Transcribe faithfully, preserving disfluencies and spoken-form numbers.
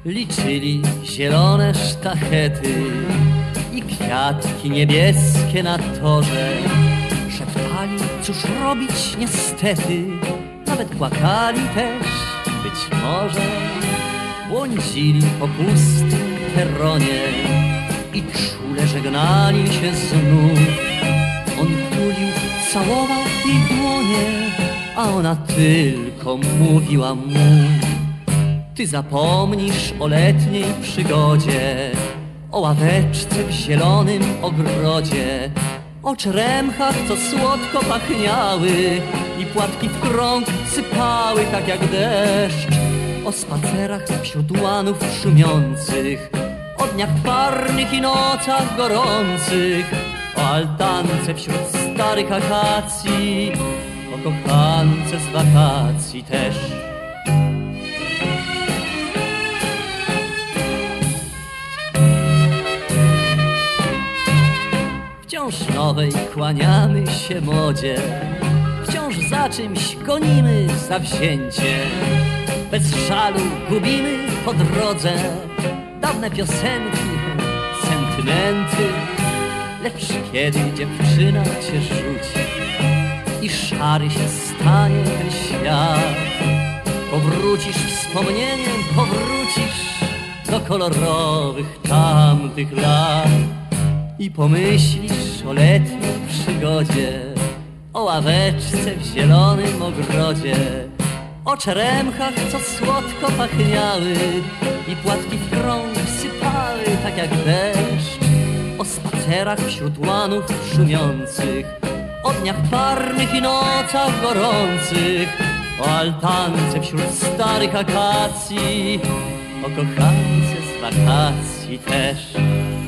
Liczyli zielone sztachety i kwiatki niebieskie na torze. Szeptali, cóż robić niestety, nawet płakali też, być może. Błądzili po pustym peronie i czule żegnali się znów. On tulił, całował jej dłonie, a ona tylko mówiła mu: ty zapomnisz o letniej przygodzie, o ławeczce w zielonym ogrodzie, o czeremchach, co słodko pachniały i płatki w krąg sypały tak jak deszcz, o spacerach wśród łanów szumiących, o dniach parnych i nocach gorących, o altance wśród starych akacji, o kochance z wakacji też. Wciąż nowej kłaniamy się modzie, wciąż za czymś gonimy zawzięcie. Bez żalu gubimy po drodze dawne piosenki, sentymenty. Lecz kiedy dziewczyna cię rzuci i szary się stanie ten świat, powrócisz wspomnieniem, powrócisz do kolorowych tamtych lat i pomyślisz o letniej przygodzie, o ławeczce w zielonym ogrodzie, o czeremchach, co słodko pachniały i płatki w krąg sypały tak jak deszcz, o spacerach wśród łanów szumiących, o dniach parnych i nocach gorących, o altance wśród starych akacji, o kochance z wakacji też.